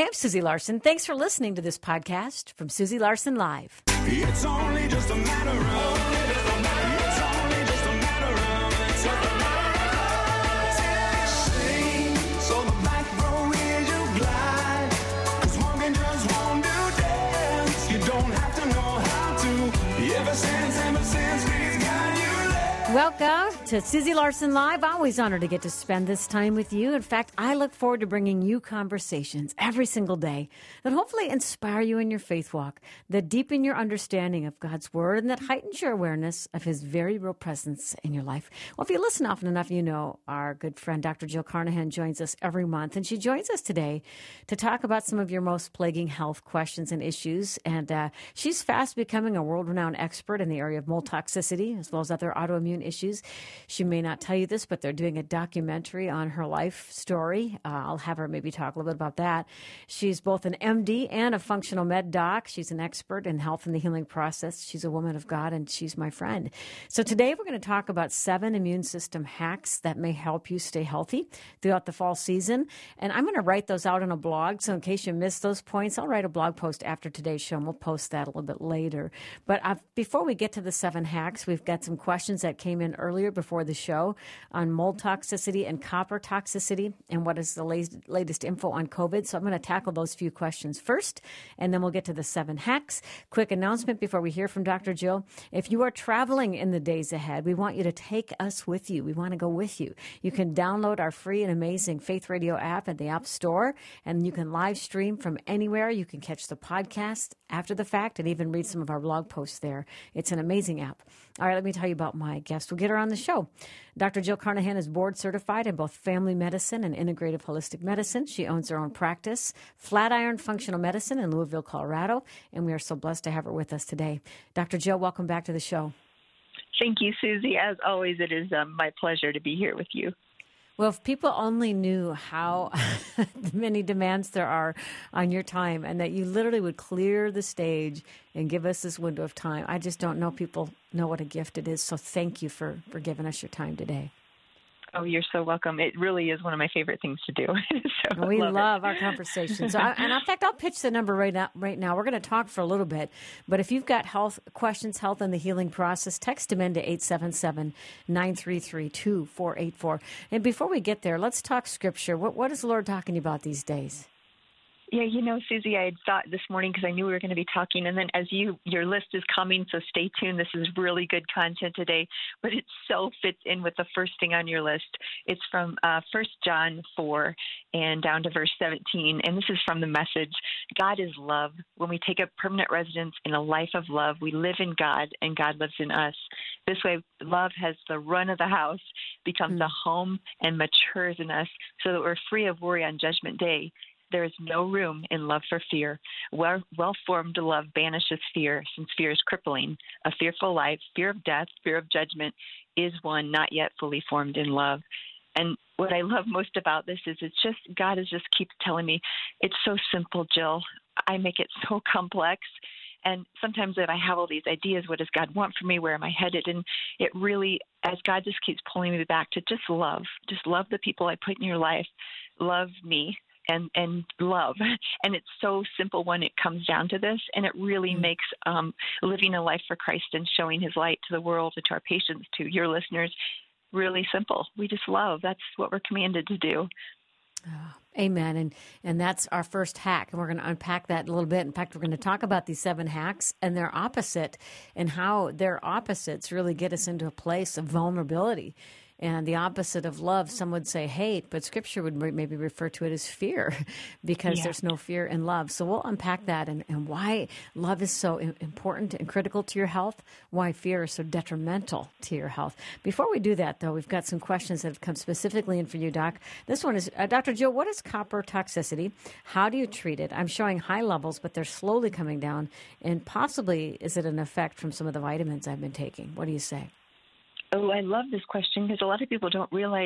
Hi, I'm Susie Larson. Thanks for listening to this podcast from Susie Larson Live. It's only just a matter of, it's only just a matter of, sing, so the back row is you glide, 'cause walking just won't do dance, you don't have to know how to, ever since we've got you left. Welcome to Susie Larson Live. Always honored to get to spend this time with you. In fact, I look forward to bringing you conversations every single day that hopefully inspire you in your faith walk, that deepen your understanding of God's Word, and that heightens your awareness of His very real presence in your life. Well, if you listen often enough, you know our good friend Dr. Jill Carnahan joins us every month, and she joins us today to talk about some of your most plaguing health questions and issues. And she's fast becoming a world-renowned expert in the area of mold toxicity, as well as other autoimmune issues. She may not tell you this, but they're doing a documentary on her life story. I'll have her maybe talk a little bit about that. She's both an MD and a functional med doc. She's an expert in health and the healing process. She's a woman of God, and she's my friend. So today we're going to talk about 7 immune system hacks that may help you stay healthy throughout the fall season. And I'm going to write those out in a blog. So in case you missed those points, I'll write a blog post after today's show, and we'll post that a little bit later. But before we get to the 7 hacks, we've got some questions that came in earlier before the show on mold toxicity and copper toxicity and what is the latest info on COVID. So I'm going to tackle those few questions first, and then we'll get to the 7 hacks. Quick announcement before we hear from Dr. Jill. If you are traveling in the days ahead, we want you to take us with you. We want to go with you. You can download our free and amazing Faith Radio app at the App Store, and you can live stream from anywhere. You can catch the podcast after the fact and even read some of our blog posts there. It's an amazing app. All right, let me tell you about my guest. We'll get her on the show. Dr. Jill Carnahan is board certified in both family medicine and integrative holistic medicine. She owns her own practice, Flatiron Functional Medicine in Louisville, Colorado, and we are so blessed to have her with us today. Dr. Jill, welcome back to the show. Thank you, Susie. As always, it is my pleasure to be here with you. Well, if people only knew how many demands there are on your time and that you literally would clear the stage and give us this window of time, I just don't know people know what a gift it is. So thank you for giving us your time today. Oh, you're so welcome. It really is one of my favorite things to do. So we love our conversation. So, and in fact, I'll pitch the number right now. We're going to talk for a little bit, but if you've got health questions, health and the healing process, text them into 877-933-2484. And before we get there, let's talk scripture. What is the Lord talking about these days? Yeah, you know, Susie, I had thought this morning because I knew we were going to be talking, and then as your list is coming, so stay tuned. This is really good content today, but it so fits in with the first thing on your list. It's from 1 John 4 and down to verse 17, and this is from the Message. God is love. When we take up permanent residence in a life of love, we live in God, and God lives in us. This way, love has the run of the house, becomes a home, and matures in us so that we're free of worry on Judgment Day. There is no room in love for fear. Well-formed love banishes fear, since fear is crippling. A fearful life, fear of death, fear of judgment, is one not yet fully formed in love. And what I love most about this is it's just, God is just keeps telling me, it's so simple, Jill. I make it so complex. And sometimes if I have all these ideas, what does God want from me? Where am I headed? And it really, as God just keeps pulling me back to just love the people I put in your life, love me. And love. And it's so simple when it comes down to this. And it really makes living a life for Christ and showing his light to the world and to our patients, to your listeners, really simple. We just love. That's what we're commanded to do. Oh, amen. And that's our first hack. And we're going to unpack that a little bit. In fact, we're going to talk about these 7 hacks and their opposite and how their opposites really get us into a place of vulnerability. And the opposite of love, some would say hate, but Scripture would maybe refer to it as fear because there's no fear in love. So we'll unpack that and why love is so important and critical to your health, why fear is so detrimental to your health. Before we do that, though, we've got some questions that have come specifically in for you, Doc. This one is, Dr. Jill, what is copper toxicity? How do you treat it? I'm showing high levels, but they're slowly coming down. And possibly, is it an effect from some of the vitamins I've been taking? What do you say? Oh, I love this question because a lot of people don't realize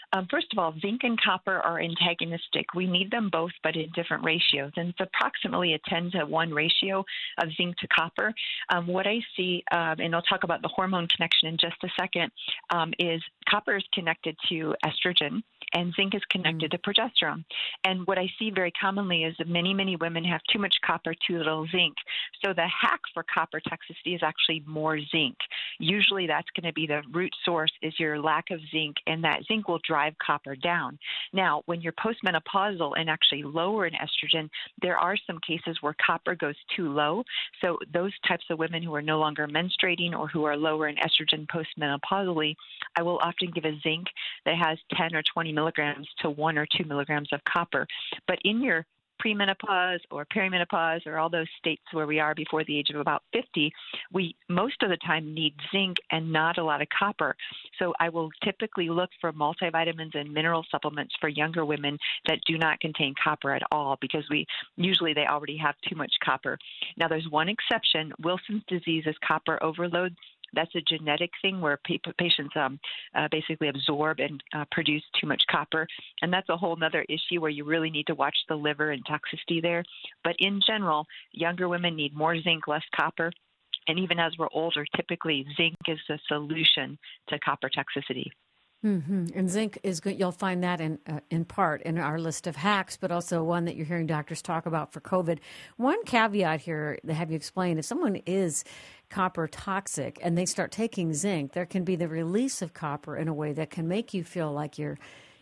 First of all, zinc and copper are antagonistic. We need them both, but in different ratios. And it's approximately a 10-to-1 ratio of zinc to copper. What I see, and I'll talk about the hormone connection in just a second, is copper is connected to estrogen and zinc is connected to progesterone. And what I see very commonly is that many women have too much copper, too little zinc. So the hack for copper toxicity is actually more zinc. Usually that's going to be the root source is your lack of zinc, and that zinc will drive copper down. Now, when you're postmenopausal and actually lower in estrogen, there are some cases where copper goes too low. So those types of women who are no longer menstruating or who are lower in estrogen postmenopausally, I will often give a zinc that has 10 or 20 milligrams to 1 or 2 milligrams of copper. But in your premenopause or perimenopause or all those states where we are before the age of about 50, we most of the time need zinc and not a lot of copper. So I will typically look for multivitamins and mineral supplements for younger women that do not contain copper at all, because usually they already have too much copper. Now there's one exception. Wilson's disease is copper overload. That's a genetic thing where patients basically absorb and produce too much copper. And that's a whole other issue where you really need to watch the liver and toxicity there. But in general, younger women need more zinc, less copper. And even as we're older, typically zinc is the solution to copper toxicity. Mm-hmm. And zinc is good. You'll find that in part in our list of hacks, but also one that you're hearing doctors talk about for COVID. One caveat here to have you explain: if someone is copper toxic and they start taking zinc, there can be the release of copper in a way that can make you feel like you're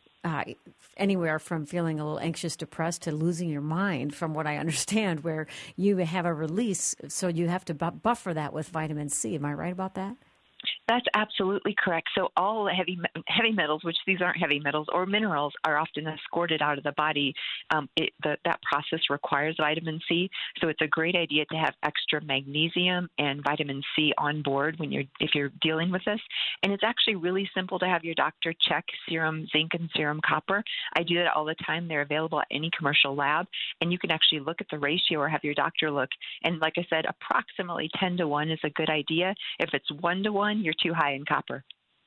anywhere from feeling a little anxious, depressed, to losing your mind, from what I understand, where you have a release. So you have to buffer that with vitamin C. Am I right about that? That's absolutely correct. So all the heavy metals, which these aren't heavy metals, or minerals, are often escorted out of the body. That process requires vitamin C. So it's a great idea to have extra magnesium and vitamin C on board if you're dealing with this. And it's actually really simple to have your doctor check serum zinc and serum copper. I do that all the time. They're available at any commercial lab, and you can actually look at the ratio or have your doctor look. And like I said, approximately 10-to-1 is a good idea. If it's 1-to-1, you're too high in copper.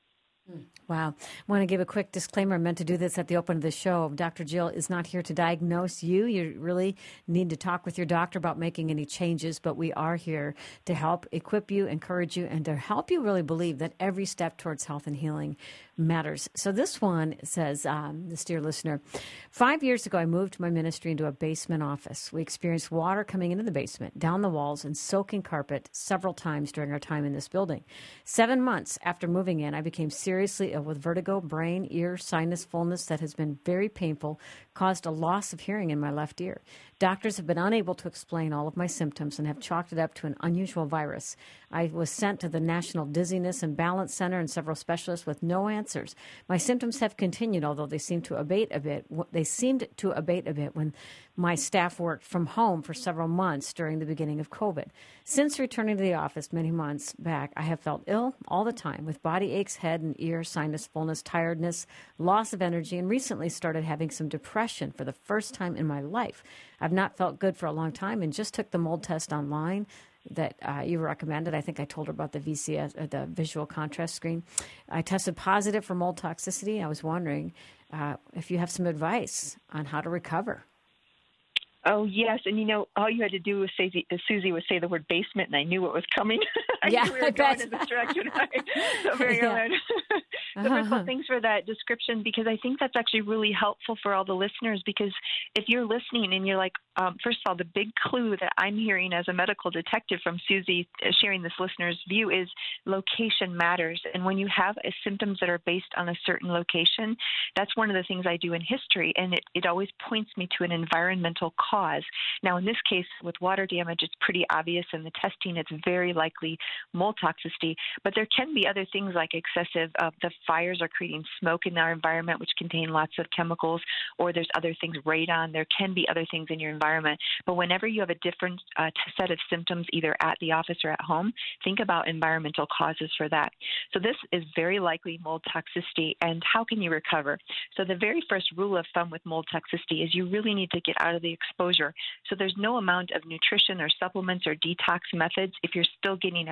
Wow. I want to give a quick disclaimer. I meant to do this at the open of the show. Dr. Jill is not here to diagnose you. You really need to talk with your doctor about making any changes, but we are here to help equip you, encourage you, and to help you really believe that every step towards health and healing matters. So this one says, this dear listener, 5 years ago, I moved my ministry into a basement office. We experienced water coming into the basement, down the walls, and soaking carpet several times during our time in this building. 7 months after moving in, I became seriously ill with vertigo, brain, ear, sinus fullness that has been very painful, caused a loss of hearing in my left ear. Doctors have been unable to explain all of my symptoms and have chalked it up to an unusual virus. I was sent to the National Dizziness and Balance Center and several specialists with no answers. My symptoms have continued, although they seemed to abate a bit. When my staff worked from home for several months during the beginning of COVID. Since returning to the office many months back, I have felt ill all the time with body aches, head and ear, sinus fullness, tiredness, loss of energy, and recently started having some depression for the first time in my life. I've not felt good for a long time and just took the mold test online that you recommended. I think I told her about the VCS, the visual contrast screen. I tested positive for mold toxicity. I was wondering if you have some advice on how to recover. Oh, yes. And, all you had to do was Susie would say the word basement, and I knew what was coming. I knew we were going in this direction. So very good. So first of all, thanks for that description, because I think that's actually really helpful for all the listeners, because if you're listening and you're like, first of all, the big clue that I'm hearing as a medical detective from Susie sharing this listener's view is location matters. And when you have symptoms that are based on a certain location, that's one of the things I do in history, and it always points me to an environmental cause. Now, in this case, with water damage, it's pretty obvious in the testing. It's very likely mold toxicity, but there can be other things like excessive, the fires are creating smoke in our environment, which contain lots of chemicals, or there's other things, radon. There can be other things in your environment. But whenever you have a different set of symptoms, either at the office or at home, think about environmental causes for that. So this is very likely mold toxicity. And how can you recover? So the very first rule of thumb with mold toxicity is you really need to get out of the exposure. So there's no amount of nutrition or supplements or detox methods if you're still getting a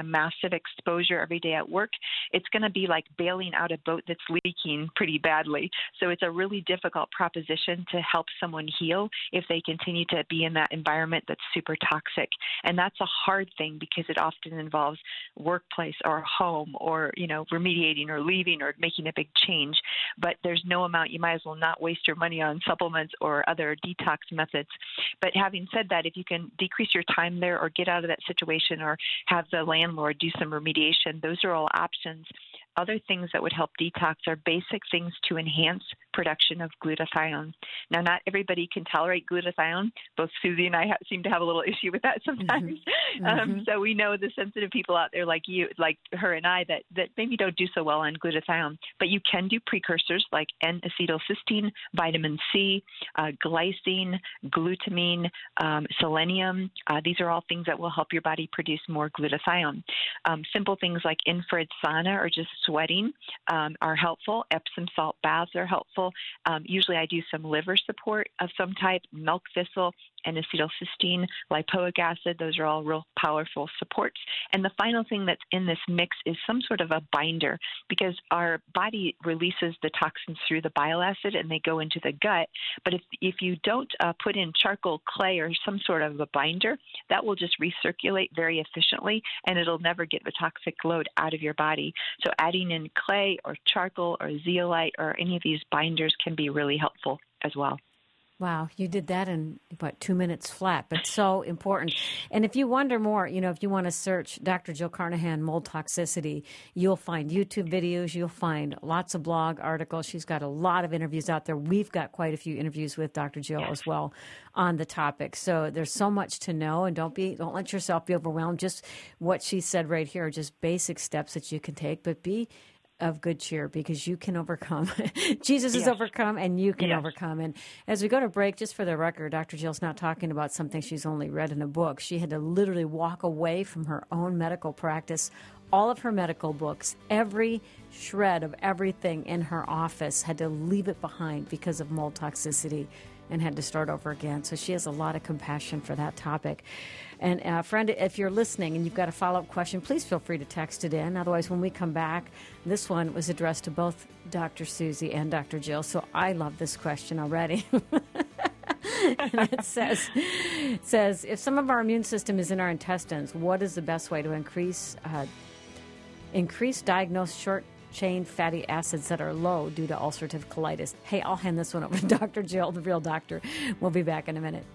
massive exposure every day at work, it's going to be like bailing out a boat that's leaking pretty badly. So it's a really difficult proposition to help someone heal if they continue to be in that environment that's super toxic. And that's a hard thing because it often involves workplace or home or, remediating or leaving or making a big change. But there's no amount, you might as well not waste your money on supplements or other detox methods. But having said that, if you can decrease your time there or get out of that situation or have the landlord do some remediation, those are all options. Other things that would help detox are basic things to enhance production of glutathione. Now, not everybody can tolerate glutathione. Both Susie and I seem to have a little issue with that sometimes. So we know the sensitive people out there like you, like her and I, that maybe don't do so well on glutathione. But you can do precursors like N-acetylcysteine, vitamin C, glycine, glutamine, selenium. These are all things that will help your body produce more glutathione. Simple things like infrared sauna or just sweating are helpful. Epsom salt baths are helpful. Usually I do some liver support of some type, milk thistle, and acetylcysteine, lipoic acid. Those are all real powerful supports. And the final thing that's in this mix is some sort of a binder, because our body releases the toxins through the bile acid and they go into the gut. But if you don't put in charcoal, clay, or some sort of a binder, that will just recirculate very efficiently and it'll never get the toxic load out of your body. So adding in clay or charcoal or zeolite or any of these binders can be really helpful as well. Wow, you did that in, 2 minutes flat, but so important. And if you wonder more, if you want to search Dr. Jill Carnahan, mold toxicity, you'll find YouTube videos, you'll find lots of blog articles. She's got a lot of interviews out there. We've got quite a few interviews with Dr. Jill as well on the topic. So there's so much to know, and don't let yourself be overwhelmed. Just what she said right here are just basic steps that you can take, but be of good cheer because you can overcome. Jesus has overcome and you can overcome. And as we go to break, just for the record, Dr. Jill's not talking about something she's only read in a book. She had to literally walk away from her own medical practice. All of her medical books, every shred of everything in her office, had to leave it behind because of mold toxicity and had to start over again. So she has a lot of compassion for that topic. And friend, if you're listening and you've got a follow-up question, please feel free to text it in. Otherwise, when we come back, this one was addressed to both Dr. Susie and Dr. Jill. So I love this question already. And it says, if some of our immune system is in our intestines, what is the best way to increase diagnosed short-chain fatty acids that are low due to ulcerative colitis? Hey, I'll hand this one over to Dr. Jill, the real doctor. We'll be back in a minute.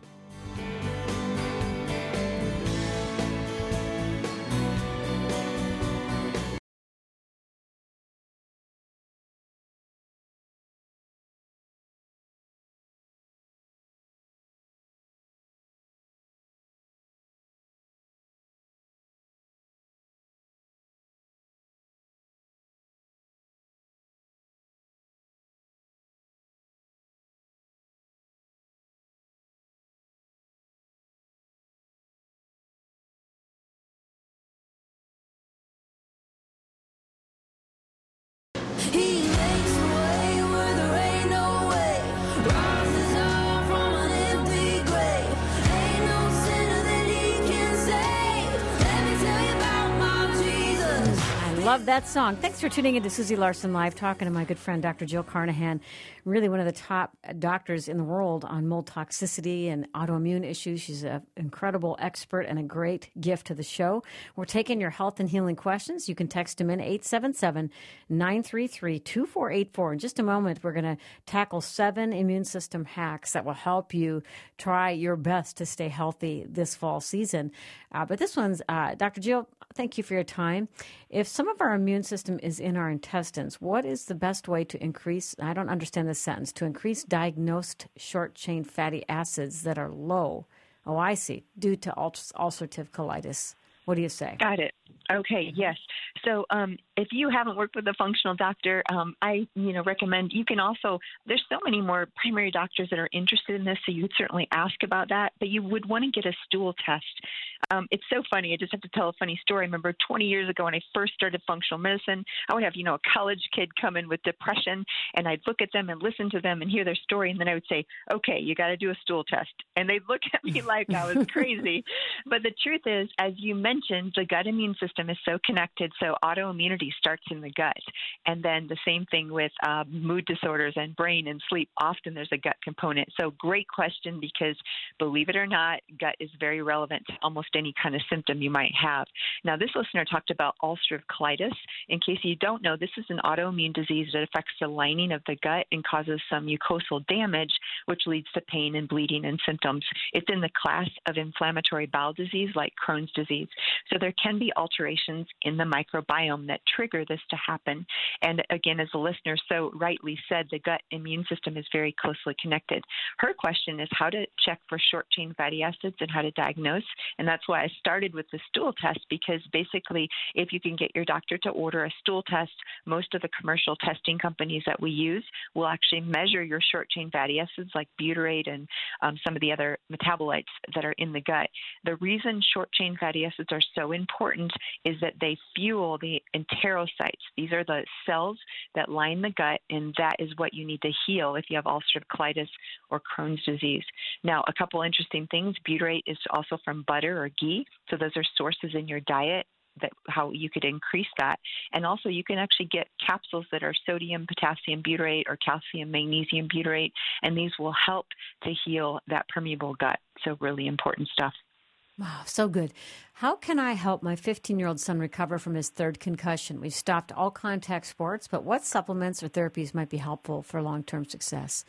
He makes a way where there ain't no way. Rises up from an empty grave. Ain't no sinner that he can save. Let me tell you about my Jesus. I love that song. Thanks for tuning in to Susie Larson Live, talking to my good friend, Dr. Jill Carnahan, really one of the top doctors in the world on mold toxicity and autoimmune issues. She's an incredible expert and a great gift to the show. We're taking your health and healing questions. You can text them in 877-933-2484. In just a moment, we're going to tackle 7 immune system hacks that will help you try your best to stay healthy this fall season. But this one's, Dr. Jill, thank you for your time. If some of our immune system is in our intestines, what is the best way to increase, I don't understand this sentence, to increase diagnosed short-chain fatty acids that are low? Oh, I see, due to ulcerative colitis. What do you say? Got it. Okay, yes. So if you haven't worked with a functional doctor, I recommend you can also, there's so many more primary doctors that are interested in this, so you would certainly ask about that, but you would want to get a stool test. It's so funny. I just have to tell a funny story. I remember 20 years ago when I first started functional medicine, I would have, a college kid come in with depression, and I'd look at them and listen to them and hear their story, and then I would say, okay, you got to do a stool test. And they'd look at me like I was crazy. But the truth is, as you mentioned, mentioned, the gut immune system is so connected. So autoimmunity starts in the gut. And then the same thing with mood disorders and brain and sleep. Often there's a gut component. So great question, because believe it or not, gut is very relevant to almost any kind of symptom you might have. Now, this listener talked about ulcerative colitis. In case you don't know, this is an autoimmune disease that affects the lining of the gut and causes some mucosal damage, which leads to pain and bleeding and symptoms. It's in the class of inflammatory bowel disease like Crohn's disease. So there can be alterations in the microbiome that trigger this to happen. And again, as the listener so rightly said, the gut immune system is very closely connected. Her question is how to check for short-chain fatty acids and how to diagnose. And that's why I started with the stool test, because basically if you can get your doctor to order a stool test, most of the commercial testing companies that we use will actually measure your short-chain fatty acids like butyrate and some of the other metabolites that are in the gut. The reason short-chain fatty acids are so important is that they fuel the enterocytes. These are the cells that line the gut, and that is what you need to heal if you have ulcerative colitis or Crohn's disease. Now, a couple interesting things. Butyrate is also from butter or ghee, so those are sources in your diet that how you could increase that. And also you can actually get capsules that are sodium, potassium butyrate or calcium, magnesium butyrate, and these will help to heal that permeable gut. So really important stuff. Wow, so good. How can I help my 15-year-old son recover from his third concussion? We've stopped all contact sports, but what supplements or therapies might be helpful for long-term success?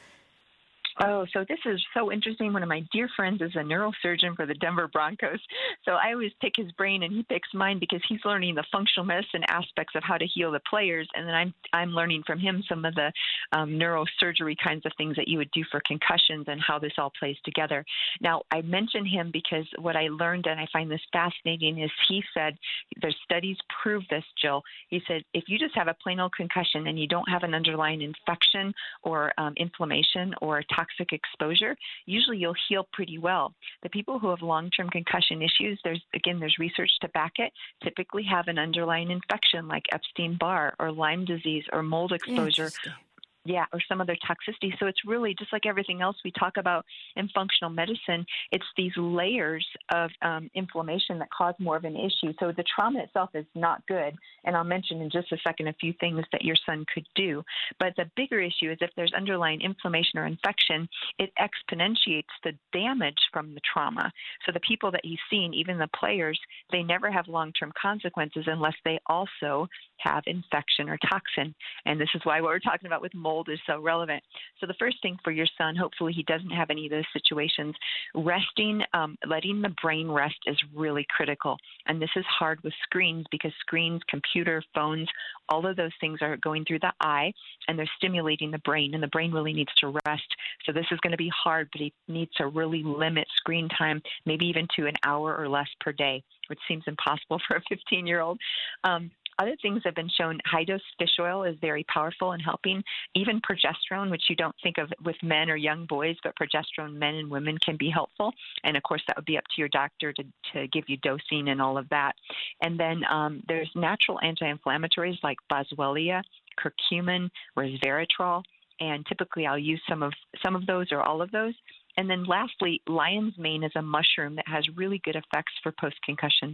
Oh, so this is so interesting. One of my dear friends is a neurosurgeon for the Denver Broncos. So I always pick his brain and he picks mine because he's learning the functional medicine aspects of how to heal the players. And then I'm learning from him some of the neurosurgery kinds of things that you would do for concussions and how this all plays together. Now, I mention him because what I learned, and I find this fascinating, is he said, there's studies prove this, Jill. He said, if you just have a plain old concussion and you don't have an underlying infection or inflammation or toxic exposure, usually you'll heal pretty well. The people who have long-term concussion issues, there's research to back it, typically have an underlying infection like Epstein-Barr or Lyme disease or mold exposure. Yeah, or some other toxicity. So it's really just like everything else we talk about in functional medicine, it's these layers of inflammation that cause more of an issue. So the trauma itself is not good. And I'll mention in just a second a few things that your son could do. But the bigger issue is if there's underlying inflammation or infection, it exponentiates the damage from the trauma. So the people that he's seen, even the players, they never have long-term consequences unless they also have infection or toxin. And this is why what we're talking about with mold is so relevant. So the first thing for your son, hopefully he doesn't have any of those situations, resting, letting the brain rest is really critical. And this is hard with screens because screens, computer, phones, all of those things are going through the eye and they're stimulating the brain, and the brain really needs to rest. So this is going to be hard, but he needs to really limit screen time, maybe even to an hour or less per day, which seems impossible for a 15-year-old. Other things have been shown. High-dose fish oil is very powerful in helping. Even progesterone, which you don't think of with men or young boys, but progesterone, men and women, can be helpful. And, of course, that would be up to your doctor to give you dosing and all of that. And then there's natural anti-inflammatories like boswellia, curcumin, resveratrol. And typically I'll use some of those or all of those. And then lastly, lion's mane is a mushroom that has really good effects for post-concussion.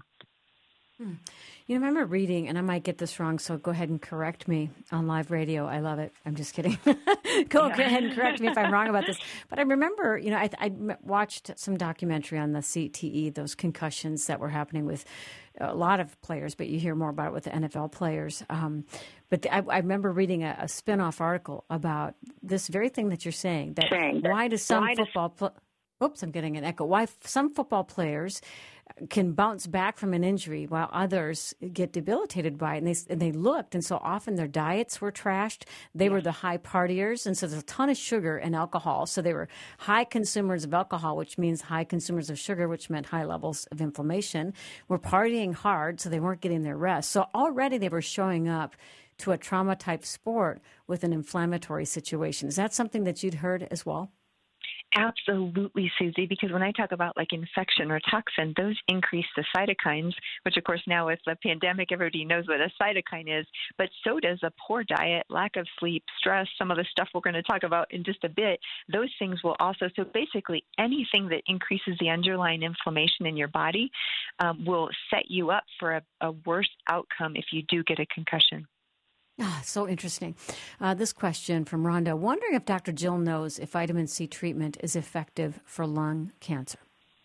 You remember reading, and I might get this wrong, so go ahead and correct me on live radio. I love it. I'm just kidding. Go ahead and correct me if I'm wrong about this. But I remember, I watched some documentary on the CTE, those concussions that were happening with a lot of players, but you hear more about it with the NFL players. But I remember reading a spin-off article about this very thing that you're saying, that why do some football I'm getting an echo. Why some football players can bounce back from an injury while others get debilitated by it. And they looked, and so often their diets were trashed. They were the high partiers, and so there's a ton of sugar and alcohol. So they were high consumers of alcohol, which means high consumers of sugar, which meant high levels of inflammation. Were partying hard, so they weren't getting their rest. So already they were showing up to a trauma-type sport with an inflammatory situation. Is that something that you'd heard as well? Absolutely, Susie, because when I talk about like infection or toxin, those increase the cytokines, which of course now with the pandemic, everybody knows what a cytokine is, but so does a poor diet, lack of sleep, stress, some of the stuff we're going to talk about in just a bit. Those things will also, so basically anything that increases the underlying inflammation in your body will set you up for a worse outcome if you do get a concussion. Ah, so interesting. This question from Rhonda, wondering if Dr. Jill knows if vitamin C treatment is effective for lung cancer.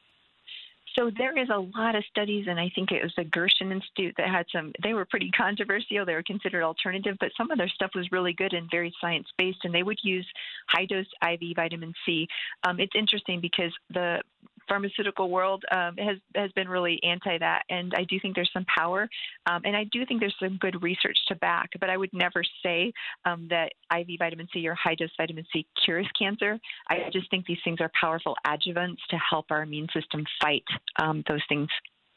So there is a lot of studies, and I think it was the Gershon Institute that had some, they were pretty controversial. They were considered alternative, but some of their stuff was really good and very science-based, and they would use high-dose IV vitamin C. It's interesting because the pharmaceutical world has been really anti that, and I do think there's some power, and I do think there's some good research to back, but I would never say that IV vitamin C or high-dose vitamin C cures cancer. I just think these things are powerful adjuvants to help our immune system fight those things.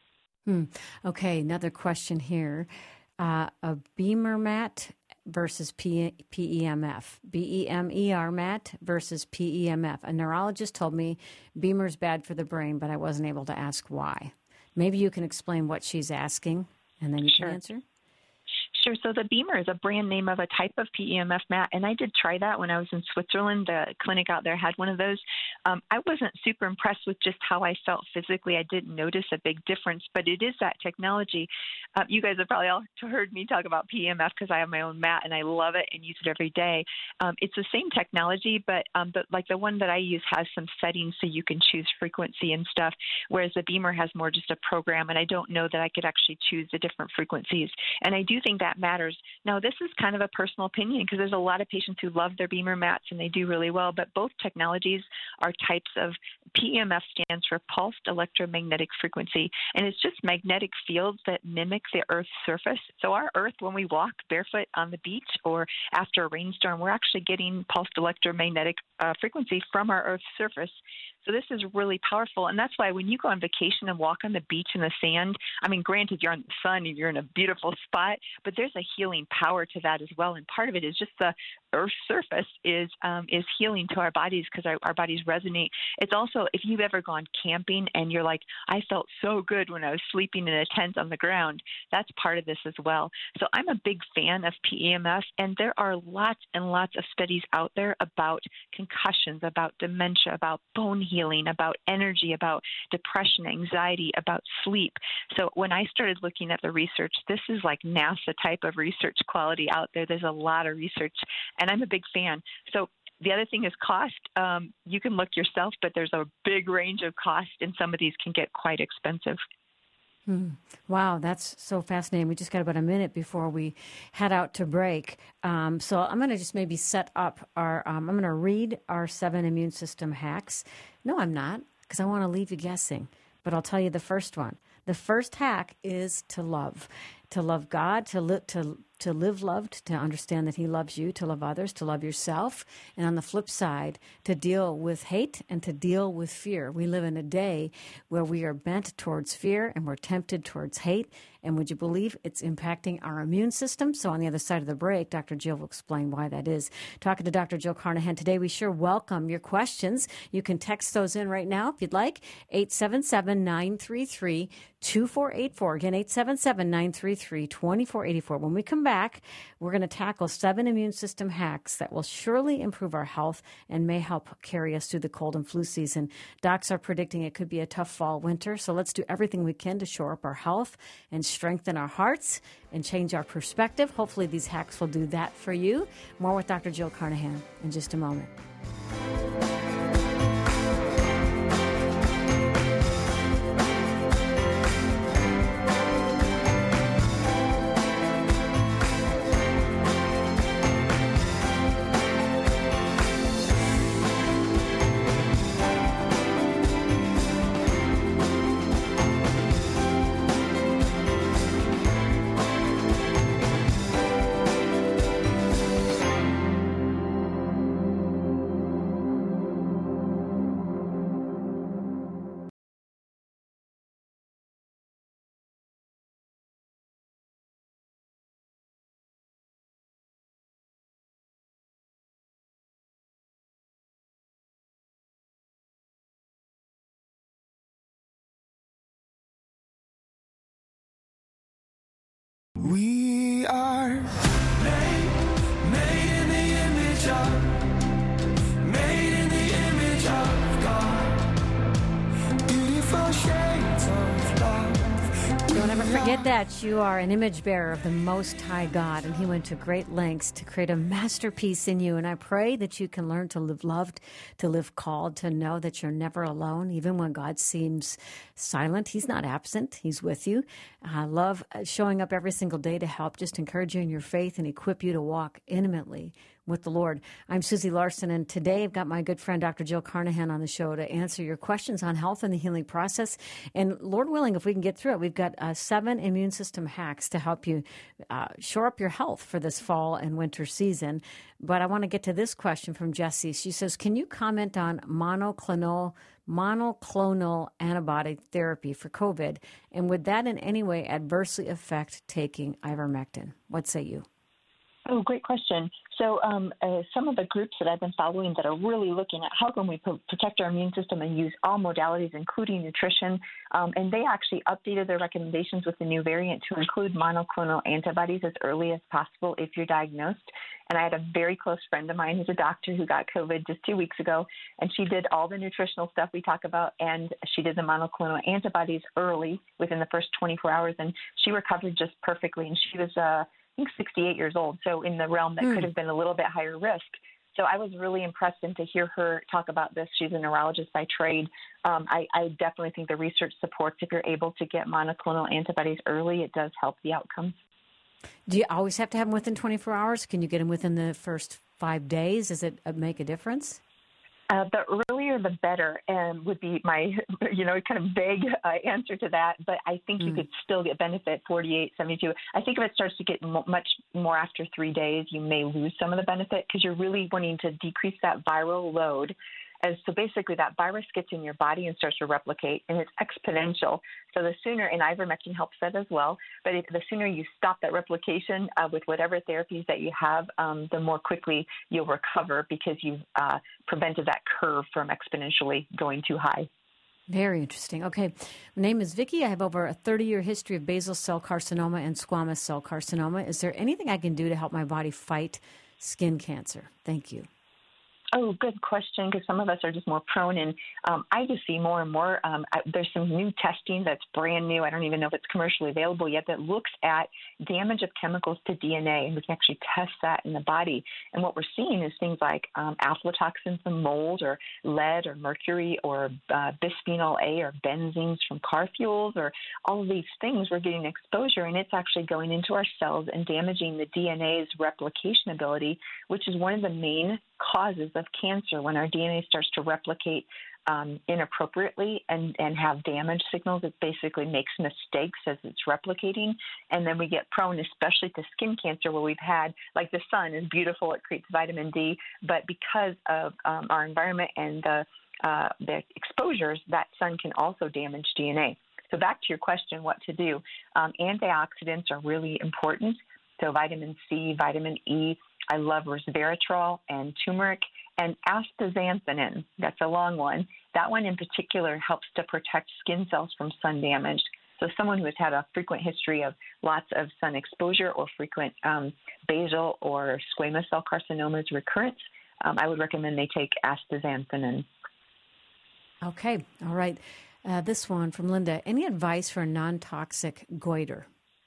Okay, another question here. A BEMER mat versus PEMF. BEMER mat versus PEMF. A neurologist told me BEMER's bad for the brain, but I wasn't able to ask why. Maybe you can explain what she's asking, and then you can answer. Sure. So the BEMER is a brand name of a type of PEMF mat, and I did try that when I was in Switzerland. The clinic out there had one of those. I wasn't super impressed with just how I felt physically. I didn't notice a big difference, but it is that technology. You guys have probably all heard me talk about PEMF because I have my own mat, and I love it and use it every day. It's the same technology, but like the one that I use has some settings so you can choose frequency and stuff, whereas the BEMER has more just a program, and I don't know that I could actually choose the different frequencies. And I do think that matters. Now, this is kind of a personal opinion because there's a lot of patients who love their BEMER mats and they do really well, but both technologies are types of PEMF stands for pulsed electromagnetic frequency, and it's just magnetic fields that mimic the Earth's surface. So our Earth, when we walk barefoot on the beach or after a rainstorm, we're actually getting pulsed electromagnetic frequency from our Earth's surface. So this is really powerful, and that's why when you go on vacation and walk on the beach in the sand, I mean, granted, you're on the sun and you're in a beautiful spot, but there's a healing power to that as well, and part of it is just the Earth's surface is healing to our bodies because our bodies resonate. It's also, if you've ever gone camping and you're like, I felt so good when I was sleeping in a tent on the ground, that's part of this as well. So I'm a big fan of PEMF, and there are lots and lots of studies out there about concussions, about dementia, about bone healing, about energy, about depression, anxiety, about sleep. So when I started looking at the research, this is like NASA type of research quality out there. There's a lot of research, and I'm a big fan. So the other thing is cost. You can look yourself, but there's a big range of cost, and some of these can get quite expensive. Wow, that's so fascinating. We just got about a minute before we head out to break. So I'm going to just maybe set up our, I'm going to read our 7 immune system hacks. No, I'm not, because I want to leave you guessing. But I'll tell you the first one. The first hack is to love God, to live loved, to understand that He loves you, to love others, to love yourself. And on the flip side, to deal with hate and to deal with fear. We live in a day where we are bent towards fear and we're tempted towards hate. And would you believe it's impacting our immune system? So on the other side of the break, Dr. Jill will explain why that is. Talking to Dr. Jill Carnahan today, we sure welcome your questions. You can text those in right now if you'd like. 877-933-2484. Again, 877-933-2484. When we come back, we're going to tackle 7 immune system hacks that will surely improve our health and may help carry us through the cold and flu season. Docs are predicting it could be a tough fall, winter, so let's do everything we can to shore up our health and strengthen our hearts and change our perspective. Hopefully these hacks will do that for you. More with Dr. Jill Carnahan in just a moment. no shades of love. Don't ever forget that you are an image bearer of the Most High God, and He went to great lengths to create a masterpiece in you. And I pray that you can learn to live loved, to live called, to know that you're never alone, even when God seems silent. He's not absent. He's with you. I love showing up every single day to help just encourage you in your faith and equip you to walk intimately with the Lord. I'm Susie Larson, and today I've got my good friend Dr. Jill Carnahan on the show to answer your questions on health and the healing process. And Lord willing, if we can get through it, we've got 7 immune system hacks to help you shore up your health for this fall and winter season. But I want to get to this question from Jessie. She says, can you comment on monoclonal antibody therapy for COVID? And would that in any way adversely affect taking ivermectin? What say you? Oh, great question. So some of the groups that I've been following that are really looking at how can we protect our immune system and use all modalities, including nutrition, and they actually updated their recommendations with the new variant to include monoclonal antibodies as early as possible if you're diagnosed. And I had a very close friend of mine who's a doctor who got COVID just 2 weeks ago, and she did all the nutritional stuff we talk about, and she did the monoclonal antibodies early within the first 24 hours, and she recovered just perfectly. And she was I think 68 years old, so in the realm that could have been a little bit higher risk. So I was really impressed, and to hear her talk about this, she's a neurologist by trade. I definitely think the research supports if you're able to get monoclonal antibodies early, it does help the outcomes. Do you always have to have them within 24 hours? Can you get them within the first 5 days? Does it make a difference? The earlier the better, and would be my, kind of vague answer to that. But I think you could still get benefit 48, 72. I think if it starts to get much more after 3 days, you may lose some of the benefit because you're really wanting to decrease that viral load. So basically that virus gets in your body and starts to replicate, and it's exponential. So the sooner, and ivermectin helps that as well, but the sooner you stop that replication with whatever therapies that you have, the more quickly you'll recover because you've prevented that curve from exponentially going too high. Very interesting. Okay. My name is Vicki. I have over a 30-year history of basal cell carcinoma and squamous cell carcinoma. Is there anything I can do to help my body fight skin cancer? Thank you. Oh, good question, because some of us are just more prone. And I just see more and more, there's some new testing that's brand new. I don't even know if it's commercially available yet, that looks at damage of chemicals to DNA, and we can actually test that in the body. And what we're seeing is things like aflatoxins from mold, or lead or mercury, or bisphenol A or benzenes from car fuels, or all of these things. We're getting exposure, and it's actually going into our cells and damaging the DNA's replication ability, which is one of the main causes of cancer. When our DNA starts to replicate inappropriately and have damage signals, it basically makes mistakes as it's replicating, and then we get prone, especially to skin cancer, where we've had, like, the sun is beautiful, it creates vitamin D, but because of our environment and the exposures, that sun can also damage DNA. So back to your question, what to do. Antioxidants are really important. So vitamin C, vitamin E. I love resveratrol and turmeric and astaxanthin. That's a long one. That one in particular helps to protect skin cells from sun damage. So someone who has had a frequent history of lots of sun exposure or frequent basal or squamous cell carcinomas recurrence, I would recommend they take astaxanthin. Okay. All right. This one from Linda. Any advice for a non-toxic goiter?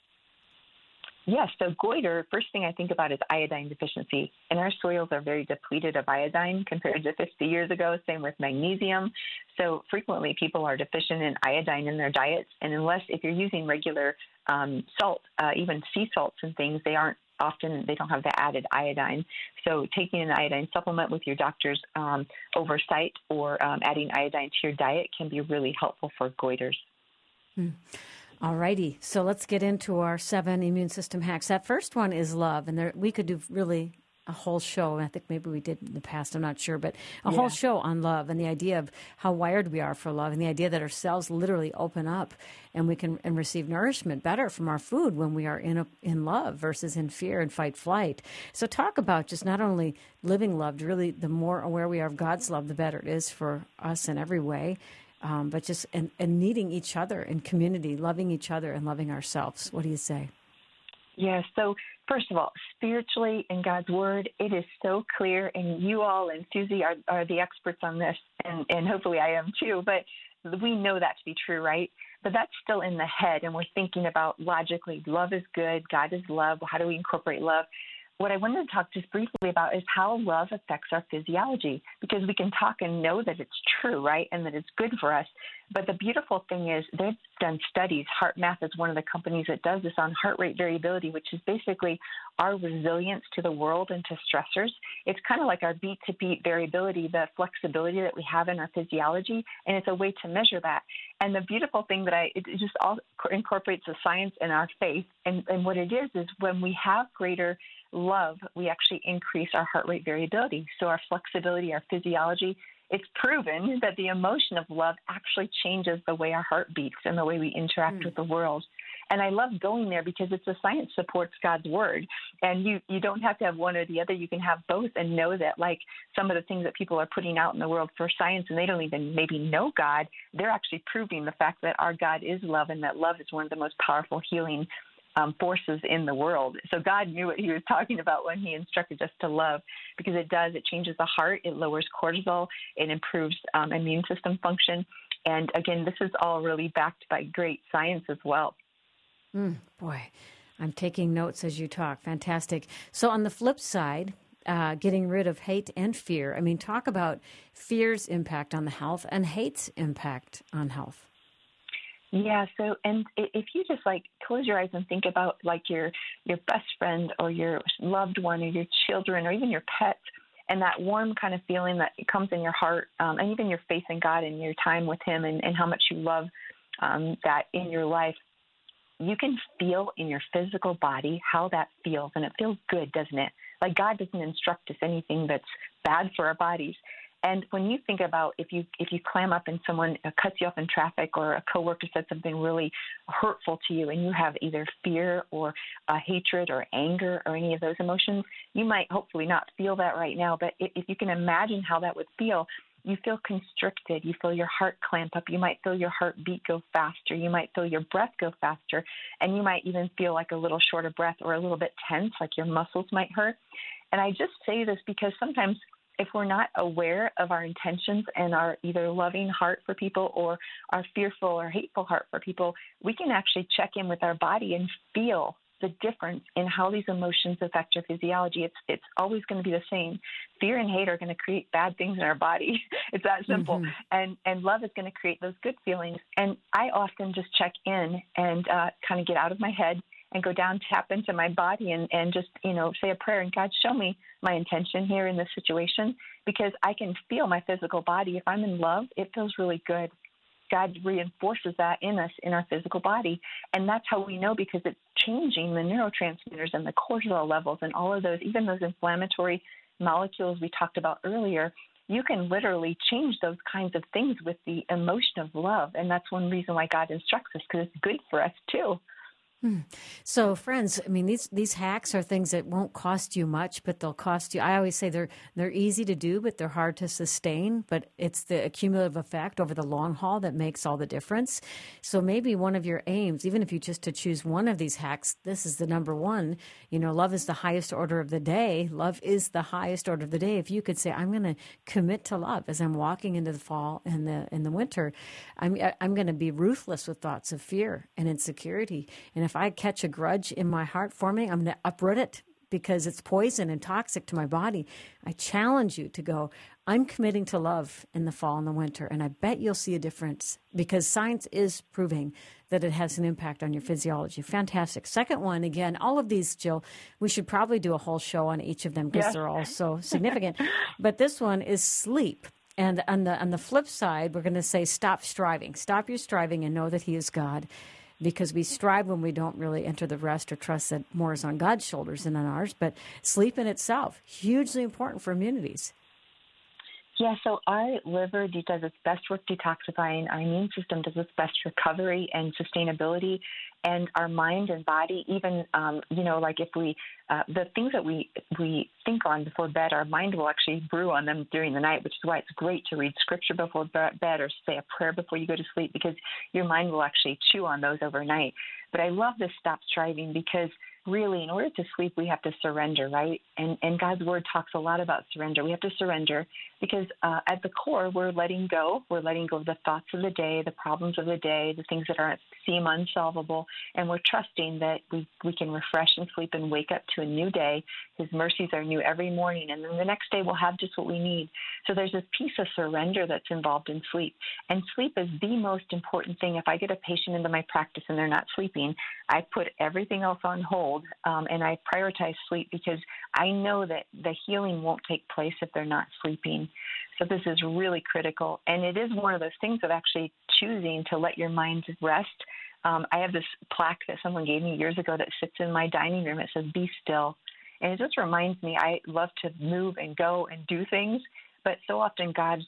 Yes, so goiter, first thing I think about is iodine deficiency. And our soils are very depleted of iodine compared to 50 years ago, same with magnesium. So frequently people are deficient in iodine in their diets. And if you're using regular salt, even sea salts and things, they don't have the added iodine. So taking an iodine supplement with your doctor's oversight, or adding iodine to your diet can be really helpful for goiters. All righty. So let's get into our 7 immune system hacks. That first one is love. And we could do really a whole show. I think maybe we did in the past, I'm not sure, but a whole show on love and the idea of how wired we are for love, and the idea that our cells literally open up and we can receive nourishment better from our food when we are in love versus in fear and fight flight. So talk about just not only living loved, really the more aware we are of God's love, the better it is for us in every way. But just and needing each other in community, loving each other and loving ourselves. What do you say? Yeah, so first of all, spiritually in God's Word, it is so clear, and you all and Susie are the experts on this, and hopefully I am too, but we know that to be true, right? But that's still in the head, and we're thinking about logically, love is good, God is love, how do we incorporate love? What I wanted to talk just briefly about is how love affects our physiology, because we can talk and know that it's true, right, and that it's good for us. But the beautiful thing is they've done studies. HeartMath is one of the companies that does this on heart rate variability, which is basically our resilience to the world and to stressors. It's kind of like our beat-to-beat variability, the flexibility that we have in our physiology, and it's a way to measure that. And the beautiful thing that it just all incorporates the science and our faith. And what it is when we have greater love, we actually increase our heart rate variability. So our flexibility, our physiology, it's proven that the emotion of love actually changes the way our heart beats and the way we interact with the world. And I love going there because it's the science supports God's word. And you don't have to have one or the other. You can have both and know that, like some of the things that people are putting out in the world for science, and they don't even maybe know God, they're actually proving the fact that our God is love, and that love is one of the most powerful healing forces in the world. So God knew what he was talking about when he instructed us to love, because it changes the heart, it lowers cortisol, it improves immune system function. And again, this is all really backed by great science as well. Boy, I'm taking notes as you talk. Fantastic. So on the flip side, getting rid of hate and fear. I mean, talk about fear's impact on the health and hate's impact on health. Yeah. So, and if you just like close your eyes and think about like your best friend or your loved one or your children or even your pet, and that warm kind of feeling that comes in your heart, and even your faith in God and your time with him, and how much you love that in your life, you can feel in your physical body how that feels. And it feels good, doesn't it? Like God doesn't instruct us anything that's bad for our bodies. And when you think about if you clam up and someone cuts you off in traffic, or a coworker said something really hurtful to you, and you have either fear or hatred or anger or any of those emotions, you might hopefully not feel that right now. But if you can imagine how that would feel, you feel constricted. You feel your heart clamp up. You might feel your heartbeat go faster. You might feel your breath go faster. And you might even feel like a little short of breath or a little bit tense, like your muscles might hurt. And I just say this because sometimes if we're not aware of our intentions and our either loving heart for people or our fearful or hateful heart for people, we can actually check in with our body and feel the difference in how these emotions affect our physiology. It's always going to be the same. Fear and hate are going to create bad things in our body. It's that simple. And love is going to create those good feelings. And I often just check in and kind of get out of my head and go down, tap into my body and just, say a prayer. And God, show me my intention here in this situation, because I can feel my physical body. If I'm in love, it feels really good. God reinforces that in us, in our physical body. And that's how we know, because it's changing the neurotransmitters and the cortisol levels and all of those, even those inflammatory molecules we talked about earlier. You can literally change those kinds of things with the emotion of love. And that's one reason why God instructs us, because it's good for us too. So, friends, I mean, these hacks are things that won't cost you much, but they'll cost you. I always say they're easy to do, but they're hard to sustain. But it's the accumulative effect over the long haul that makes all the difference. So maybe one of your aims, even if you just to choose one of these hacks, this is the number one. Love is the highest order of the day. Love is the highest order of the day. If you could say, I'm going to commit to love as I'm walking into the fall and the winter, I'm going to be ruthless with thoughts of fear and insecurity. And if I catch a grudge in my heart forming, I'm going to uproot it because it's poison and toxic to my body. I challenge you to go, I'm committing to love in the fall and the winter, and I bet you'll see a difference, because science is proving that it has an impact on your physiology. Fantastic. Second one, again, all of these, Jill, we should probably do a whole show on each of them because they're all so significant. But this one is sleep. And on the flip side, we're going to say stop striving. Stop your striving and know that he is God. Because we strive when we don't really enter the rest or trust that more is on God's shoulders than on ours. But sleep in itself, hugely important for immunities. Yeah, so our liver does its best work detoxifying. Our immune system does its best recovery and sustainability. And our mind and body, even, like if the things that we think on before bed, our mind will actually brew on them during the night, which is why it's great to read scripture before bed or say a prayer before you go to sleep, because your mind will actually chew on those overnight. But I love this stop striving, because really, in order to sleep, we have to surrender, right? And God's word talks a lot about surrender. We have to surrender because at the core, we're letting go. We're letting go of the thoughts of the day, the problems of the day, the things that seem unsolvable. And we're trusting that we can refresh and sleep and wake up to a new day. His mercies are new every morning. And then the next day we'll have just what we need. So there's this piece of surrender that's involved in sleep. And sleep is the most important thing. If I get a patient into my practice and they're not sleeping, I put everything else on hold, and I prioritize sleep because I know that the healing won't take place if they're not sleeping. So this is really critical. And it is one of those things of actually choosing to let your mind rest. I have this plaque that someone gave me years ago that sits in my dining room. It says, "Be still." And it just reminds me, I love to move and go and do things, but so often God's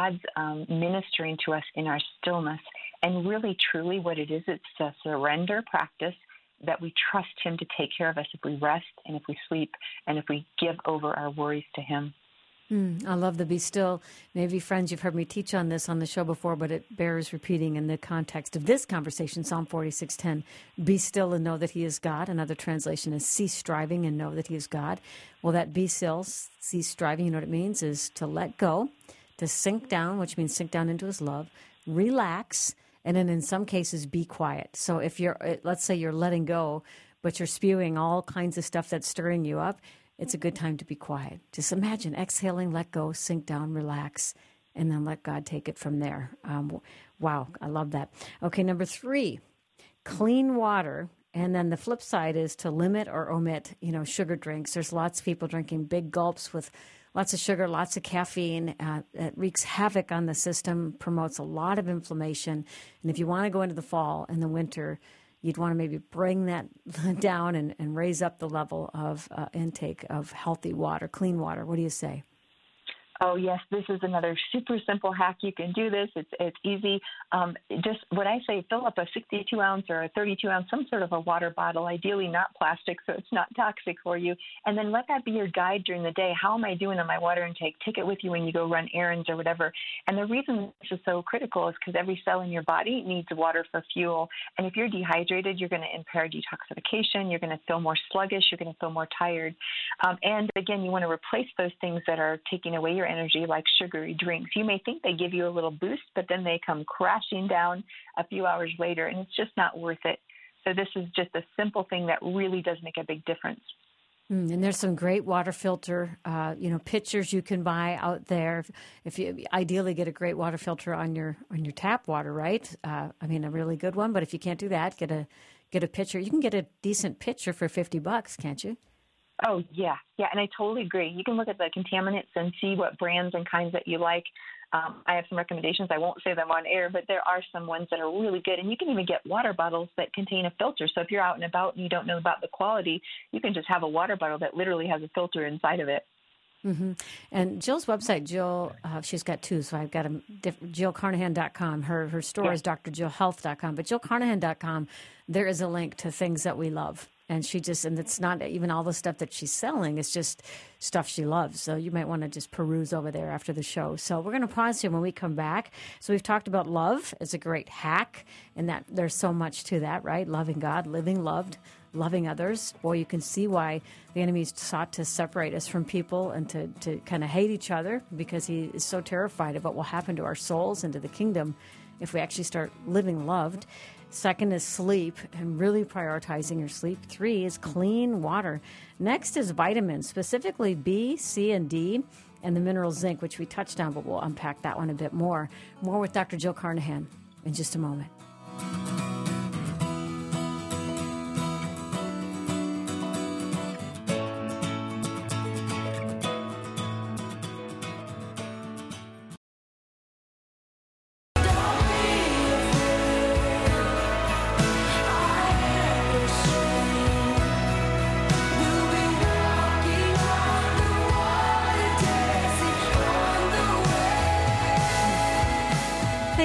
ministering to us in our stillness. And really, truly what it is, it's a surrender practice that we trust him to take care of us if we rest and if we sleep and if we give over our worries to him. I love the be still. Maybe, friends, you've heard me teach on this on the show before, but it bears repeating in the context of this conversation, Psalm 46:10. Be still and know that he is God. Another translation is cease striving and know that he is God. Well, that be still, cease striving, you know what it means, is to let go, to sink down, which means sink down into his love, relax, and then in some cases be quiet. So if let's say you're letting go, but you're spewing all kinds of stuff that's stirring you up, it's a good time to be quiet. Just imagine exhaling, let go, sink down, relax, and then let God take it from there. Wow, I love that. Okay, number 3, clean water. And then the flip side is to limit or omit, sugar drinks. There's lots of people drinking big gulps with lots of sugar, lots of caffeine. It wreaks havoc on the system, promotes a lot of inflammation. And if you want to go into the fall and the winter, you'd want to maybe bring that down and raise up the level of intake of healthy water, clean water. What do you say? Oh, yes, this is another super simple hack. You can do this. It's easy. Just what I say, fill up a 62-ounce or a 32-ounce, some sort of a water bottle, ideally not plastic, so it's not toxic for you. And then let that be your guide during the day. How am I doing on my water intake? Take it with you when you go run errands or whatever. And the reason this is so critical is because every cell in your body needs water for fuel. And if you're dehydrated, you're going to impair detoxification. You're going to feel more sluggish. You're going to feel more tired. And again, you want to replace those things that are taking away your energy, like sugary drinks. You may think they give you a little boost, but then they come crashing down a few hours later, and it's just not worth it. So this is just a simple thing that really does make a big difference. And there's some great water filter, pitchers you can buy out there. If you ideally get a great water filter on your tap water, right? A really good one. But if you can't do that, get a pitcher. You can get a decent pitcher for $50, can't you? Oh, yeah. Yeah, and I totally agree. You can look at the contaminants and see what brands and kinds that you like. I have some recommendations. I won't say them on air, but there are some ones that are really good. And you can even get water bottles that contain a filter. So if you're out and about and you don't know about the quality, you can just have a water bottle that literally has a filter inside of it. Mm-hmm. And Jill's website, Jill, she's got 2, so I've got JillCarnahan.com. Her store is drjillhealth.com. But JillCarnahan.com, there is a link to things that we love. And and it's not even all the stuff that she's selling. It's just stuff she loves. So you might want to just peruse over there after the show. So we're going to pause here when we come back. So we've talked about love as a great hack, and that there's so much to that, right? Loving God, living loved, loving others. Boy, you can see why the enemy sought to separate us from people and to kind of hate each other, because he is so terrified of what will happen to our souls and to the kingdom if we actually start living loved. 2nd is sleep, and really prioritizing your sleep. 3 is clean water. Next is vitamins, specifically B, C, and D, and the mineral zinc, which we touched on, but we'll unpack that one a bit more. More with Dr. Jill Carnahan in just a moment.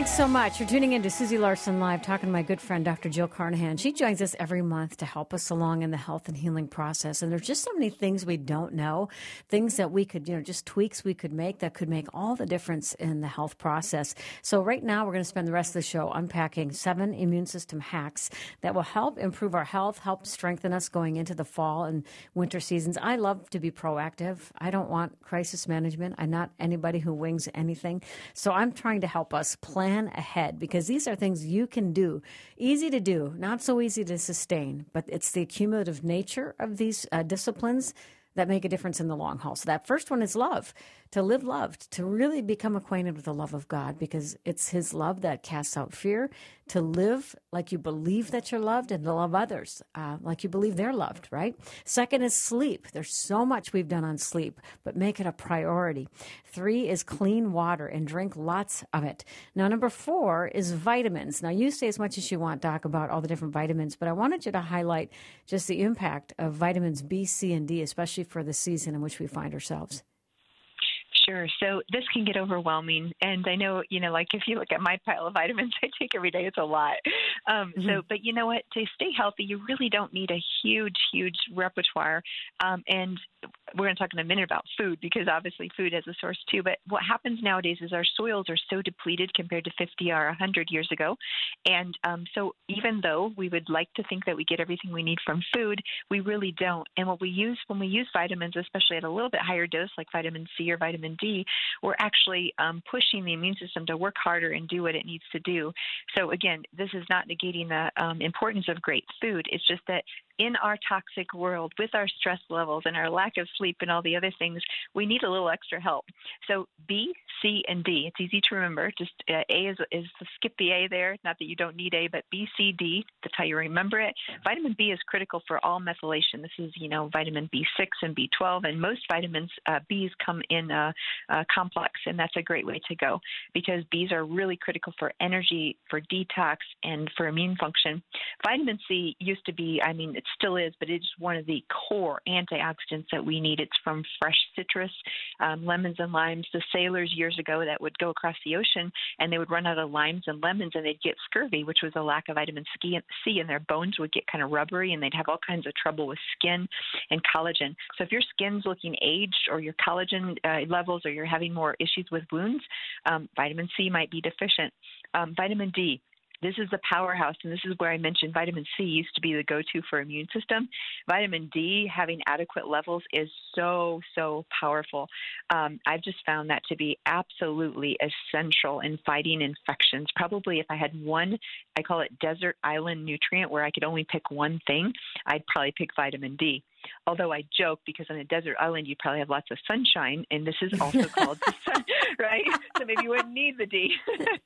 Thanks so much for tuning in to Susie Larson Live, talking to my good friend, Dr. Jill Carnahan. She joins us every month to help us along in the health and healing process. And there's just so many things we don't know, things that we could, just tweaks we could make that could make all the difference in the health process. So right now, we're going to spend the rest of the show unpacking 7 immune system hacks that will help improve our health, help strengthen us going into the fall and winter seasons. I love to be proactive. I don't want crisis management. I'm not anybody who wings anything. So I'm trying to help us plan ahead, because these are things you can do. Easy to do, not so easy to sustain, but it's the cumulative nature of these disciplines that make a difference in the long haul. So that first one is love, to live loved, to really become acquainted with the love of God, because it's his love that casts out fear, to live like you believe that you're loved, and to love others like you believe they're loved, right? Second is sleep. There's so much we've done on sleep, but make it a priority. 3 is clean water, and drink lots of it. Now, number 4 is vitamins. Now, you say as much as you want, Doc, about all the different vitamins, but I wanted you to highlight just the impact of vitamins B, C, and D, especially for the season in which we find ourselves. Sure. So this can get overwhelming. And I know, like if you look at my pile of vitamins I take every day, it's a lot. But you know what? To stay healthy, you really don't need a huge repertoire. And we're going to talk in a minute about food, because obviously food has a source too. But what happens nowadays is our soils are so depleted compared to 50 or 100 years ago. And so even though we would like to think that we get everything we need from food, we really don't. And what we use when we use vitamins, especially at a little bit higher dose, like vitamin C or vitamin D, we're actually pushing the immune system to work harder and do what it needs to do. So again, this is not negating the importance of great food. It's just that in our toxic world, with our stress levels and our lack of sleep and all the other things, we need a little extra help. So B, C, and D. It's easy to remember. Just A is skip the A there. Not that you don't need A, but B, C, D. That's how you remember it. Vitamin B is critical for all methylation. This is, vitamin B6 and B12, and most vitamins, Bs come in a complex, and that's a great way to go, because Bs are really critical for energy, for detox, and for immune function. Vitamin C used to be, it still is, but it's one of the core antioxidants that we need. It's from fresh citrus, lemons and limes. The sailors years ago that would go across the ocean and they would run out of limes and lemons, and they'd get scurvy, which was a lack of vitamin C, and their bones would get kind of rubbery, and they'd have all kinds of trouble with skin and collagen. So if your skin's looking aged, or your collagen levels, or you're having more issues with wounds, vitamin C might be deficient. Vitamin D. This is the powerhouse, and this is where I mentioned vitamin C used to be the go-to for immune system. Vitamin D, having adequate levels, is so powerful. I've just found that to be absolutely essential in fighting infections. Probably if I had one, I call it desert island nutrient, where I could only pick one thing, I'd probably pick vitamin D. Although I joke, because on a desert island, you probably have lots of sunshine, and this is also called the sun, right? So maybe you wouldn't need the D.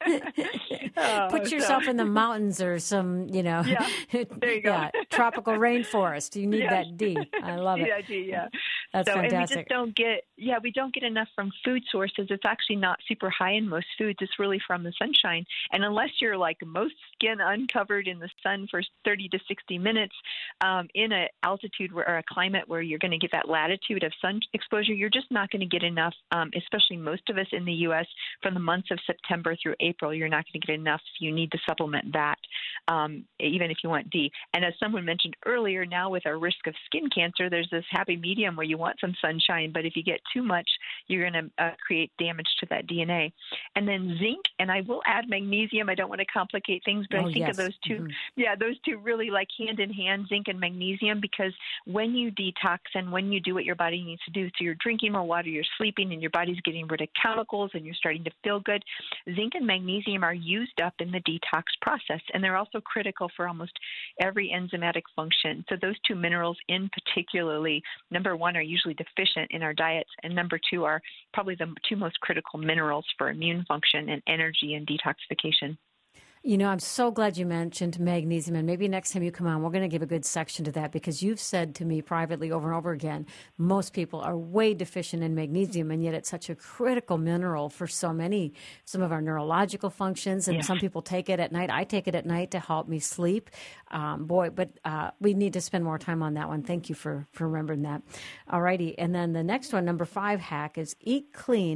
Put yourself in the mountains or some, Yeah, there you go. Tropical rainforest. You need that D. I love it. Yeah, D, yeah. That's fantastic. And we don't get enough from food sources. It's actually not super high in most foods. It's really from the sunshine. And unless you're like most skin uncovered in the sun for 30 to 60 minutes in an altitude or a climate where you're going to get that latitude of sun exposure, you're just not going to get enough, especially most of us in the U.S. from the months of September through April. You're not going to get enough. So you need to supplement that, even if you want D. And as someone mentioned earlier, now with our risk of skin cancer, there's this happy medium where you want some sunshine, but if you get too much, you're going to create damage to that DNA. And then zinc, and I will add magnesium. I don't want to complicate things, but I think of those two. Yeah, those two really like hand in hand, zinc and magnesium, because when you detox and when you do what your body needs to do, so you're drinking more water, you're sleeping, and your body's getting rid of chemicals, and you're starting to feel good, zinc and magnesium are used up in the detox process, and they're also critical for almost every enzymatic function. So those two minerals in particularly, number one, are usually deficient in our diets, and number two are probably the two most critical minerals for immune function and energy and detoxification. I'm so glad you mentioned magnesium, and maybe next time you come on, we're going to give a good section to that, because you've said to me privately over and over again, most people are way deficient in magnesium, and yet it's such a critical mineral for some of our neurological functions, and some people take it at night. I take it at night to help me sleep. But we need to spend more time on that one. Thank you for remembering that. All righty. And then the next one, number 5 hack, is eat clean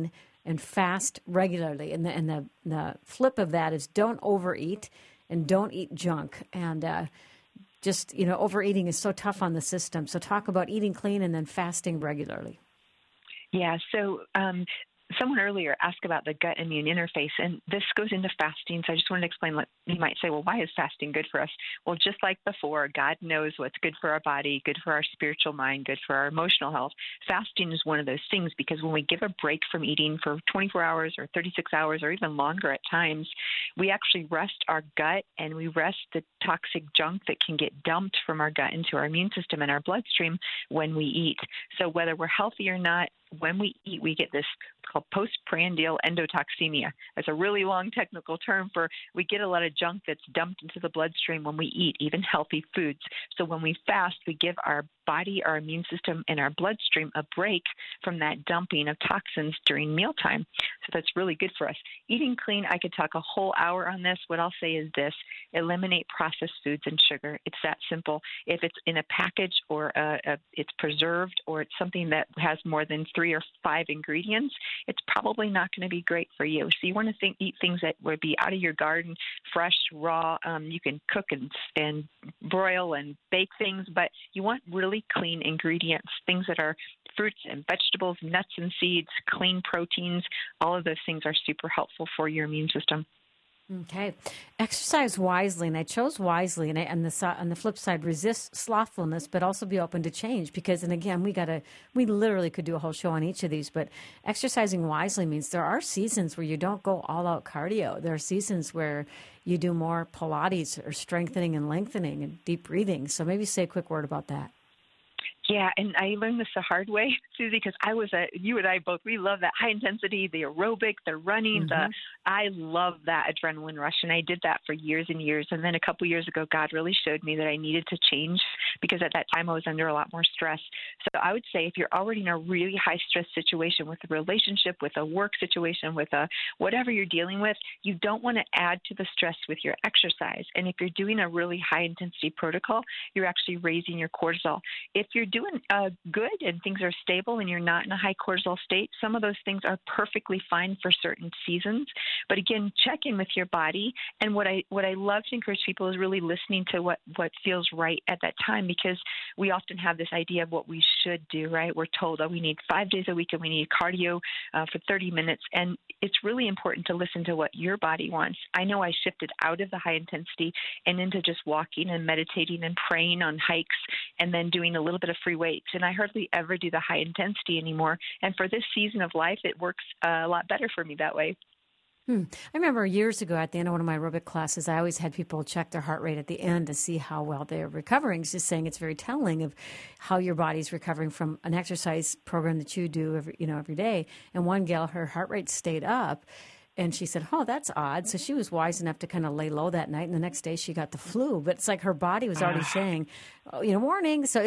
and fast regularly. And the flip of that is don't overeat and don't eat junk. And just, overeating is so tough on the system. So talk about eating clean and then fasting regularly. Yeah, so someone earlier asked about the gut immune interface, and this goes into fasting. So I just wanted to explain what you might say, well, why is fasting good for us? Well, just like before, God knows what's good for our body, good for our spiritual mind, good for our emotional health. Fasting is one of those things because when we give a break from eating for 24 hours or 36 hours or even longer at times, we actually rest our gut and we rest the toxic junk that can get dumped from our gut into our immune system and our bloodstream when we eat. So whether we're healthy or not, when we eat, we get this called postprandial endotoxemia. It's a really long technical term for we get a lot of junk that's dumped into the bloodstream when we eat, even healthy foods. So when we fast, we give our body, our immune system, and our bloodstream a break from that dumping of toxins during mealtime. So that's really good for us. Eating clean, I could talk a whole hour on this. What I'll say is this: eliminate processed foods and sugar. It's that simple. If it's in a package or it's preserved or it's something that has more than 3 or 5 ingredients, it's probably not going to be great for you. So you want to eat things that would be out of your garden, fresh, raw. You can cook and broil and bake things, but you want really clean ingredients, things that are fruits and vegetables, nuts and seeds, clean proteins. All of those things are super helpful for your immune system. Okay. Exercise wisely, and I chose wisely, and on the flip side, resist slothfulness, but also be open to change. Because, and again, we literally could do a whole show on each of these, but exercising wisely means there are seasons where you don't go all out cardio. There are seasons where you do more Pilates or strengthening and lengthening and deep breathing. So maybe say a quick word about that. Yeah, and I learned this the hard way, Susie, because you and I both, we love that high intensity, the aerobic, the running, I love that adrenaline rush, and I did that for years and years. And then a couple years ago, God really showed me that I needed to change because at that time I was under a lot more stress. So I would say if you're already in a really high stress situation with a relationship, with a work situation, with whatever you're dealing with, you don't want to add to the stress with your exercise. And if you're doing a really high intensity protocol, you're actually raising your cortisol. If you're doing good and things are stable and you're not in a high cortisol state, some of those things are perfectly fine for certain seasons. But again, check in with your body. And what I love to encourage people is really listening to what feels right at that time, because we often have this idea of what we should do, right? We're told, we need 5 days a week and we need cardio for 30 minutes. And it's really important to listen to what your body wants. I know I shifted out of the high intensity and into just walking and meditating and praying on hikes and then doing a little bit of free weights. And I hardly ever do the high intensity anymore. And for this season of life, it works a lot better for me that way. I remember years ago at the end of one of my aerobic classes, I always had people check their heart rate at the end to see how well they're recovering. Just saying it's very telling of how your body's recovering from an exercise program that you do every day. And one gal, her heart rate stayed up. And she said, that's odd. So she was wise enough to kind of lay low that night. And the next day she got the flu. But it's like her body was already saying, warning. So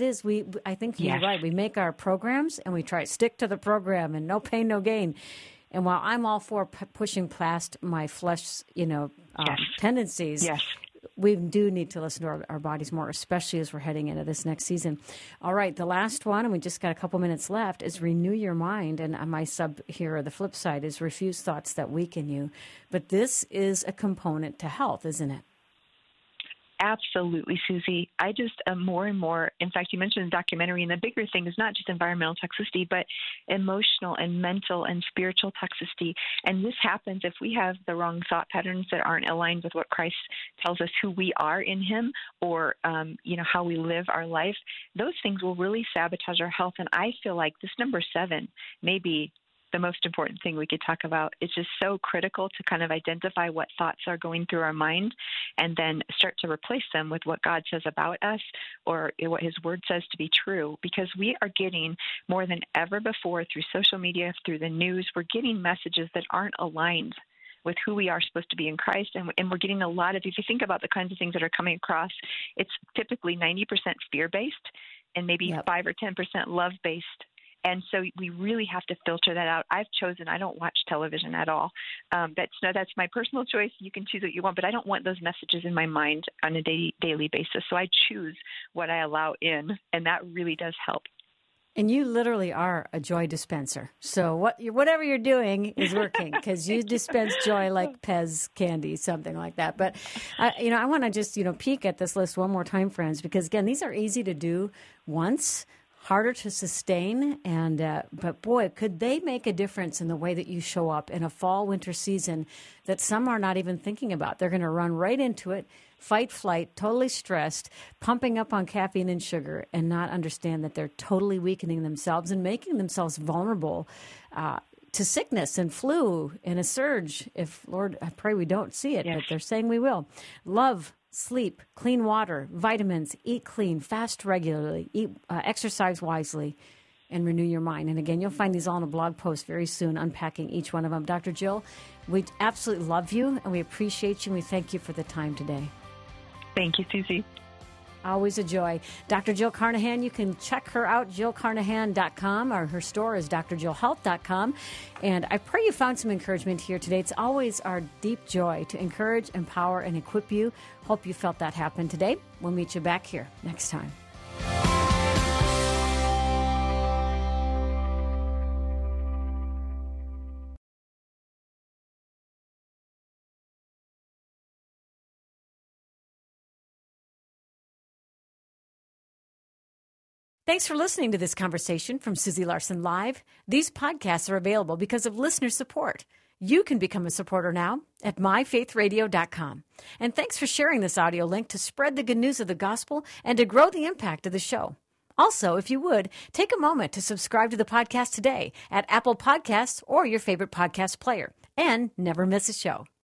I think you're right. We make our programs and we try to stick to the program and no pain, no gain. And while I'm all for pushing past my flesh, tendencies, we do need to listen to our bodies more, especially as we're heading into this next season. All right, the last one, and we just got a couple minutes left, is renew your mind. And my sub here, the flip side, is refuse thoughts that weaken you. But this is a component to health, isn't it? Absolutely, Susie. I just am more and more, in fact, you mentioned the documentary, and the bigger thing is not just environmental toxicity, but emotional and mental and spiritual toxicity. And this happens if we have the wrong thought patterns that aren't aligned with what Christ tells us who we are in him, or, how we live our life. Those things will really sabotage our health. And I feel like this number 7 may be the most important thing we could talk about. It's just so critical to kind of identify what thoughts are going through our mind and then start to replace them with what God says about us or what his word says to be true, because we are getting more than ever before through social media, through the news, we're getting messages that aren't aligned with who we are supposed to be in Christ. And we're getting a lot of, if you think about the kinds of things that are coming across, it's typically 90% fear-based and maybe 5 or 10% love-based. And so we really have to filter that out. I've chosen, I don't watch television at all. That's my personal choice. You can choose what you want, but I don't want those messages in my mind on a daily basis. So I choose what I allow in, and that really does help. And you literally are a joy dispenser. So whatever you're doing is working because you dispense joy like Pez candy, something like that. But, I want to just, peek at this list one more time, friends, because, again, these are easy to do once, harder to sustain. But, boy, could they make a difference in the way that you show up in a fall, winter season that some are not even thinking about. They're going to run right into it. Fight, flight, totally stressed, pumping up on caffeine and sugar, and not understand that they're totally weakening themselves and making themselves vulnerable to sickness and flu and a surge. If, Lord, I pray we don't see it, but they're saying we will. Love, sleep, clean water, vitamins, eat clean, fast regularly, exercise wisely, and renew your mind. And again, you'll find these all in a blog post very soon, unpacking each one of them. Dr. Jill, we absolutely love you, and we appreciate you, and we thank you for the time today. Thank you, Susie. Always a joy. Dr. Jill Carnahan, you can check her out, jillcarnahan.com, or her store is drjillhealth.com. And I pray you found some encouragement here today. It's always our deep joy to encourage, empower, and equip you. Hope you felt that happen today. We'll meet you back here next time. Thanks for listening to this conversation from Susie Larson Live. These podcasts are available because of listener support. You can become a supporter now at myfaithradio.com. And thanks for sharing this audio link to spread the good news of the gospel and to grow the impact of the show. Also, if you would, take a moment to subscribe to the podcast today at Apple Podcasts or your favorite podcast player. And never miss a show.